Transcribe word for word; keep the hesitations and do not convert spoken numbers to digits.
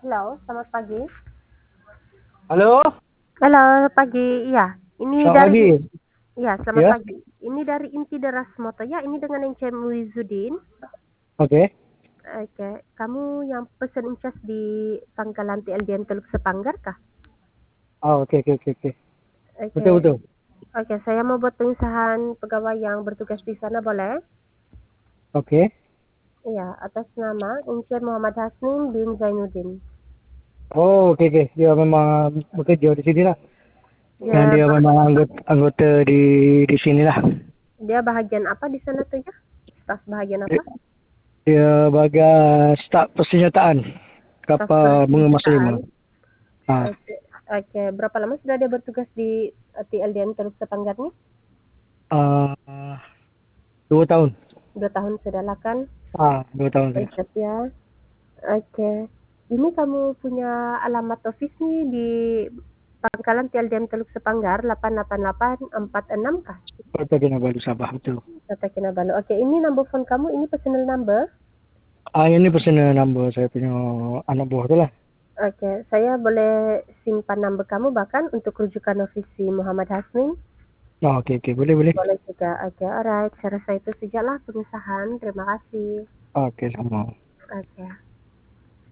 Halo, selamat pagi. Halo, Halo, pagi. Iya, ini selamat dari pagi. iya, selamat Ya, pagi. Ini dari Inti Deras Moto ya, ini dengan Encem Wizudin. oke. Oke, kamu yang pesen incas di pangkalan T L D M Teluk Sepanggar kah? Oh, oke, oke, oke, oke. Oke, Betul, betul. oke, saya mau buat pengisahan pegawai yang bertugas di sana, boleh? Oke. Iya, atas nama Encem Muhammad Hasnim bin Zainuddin. Oh, oke, oke. Dia memang bekerja di sini lah. Dan Dia dia bah- memang anggota, anggota di di sini lah. dia bahagian apa di sana tuh ya? Staf bahagian Dia, apa? dia bagai staf persenjataan Staf kapal bunga Mas Lima. persenjataan. Ah, Oke, oke. Berapa lama sudah dia bertugas di eh, T L D M Teluk Sepanggar nih? ah, dua tahun. Dua tahun sudah lah kan? Ah, dua tahun sudah. Baik ya. Oke. Ini kamu punya alamat office nih di pangkalan T L D M Teluk Sepanggar delapan delapan delapan empat enam kah? Kota Kinabalu Sabah, betul. Kota Kinabalu. Oke, ini number phone kamu, ini personal number. Ah, ini personal number saya punya anak buah tu lah. Oke, saya boleh simpan number kamu bahkan untuk rujukan ofisi Muhammad Hasmin. Oh, oke, oke. Boleh, boleh. Boleh juga. Oke, alright. Saya rasa itu sajalah pengusahaan. Terima kasih. Oke, sama. Oke.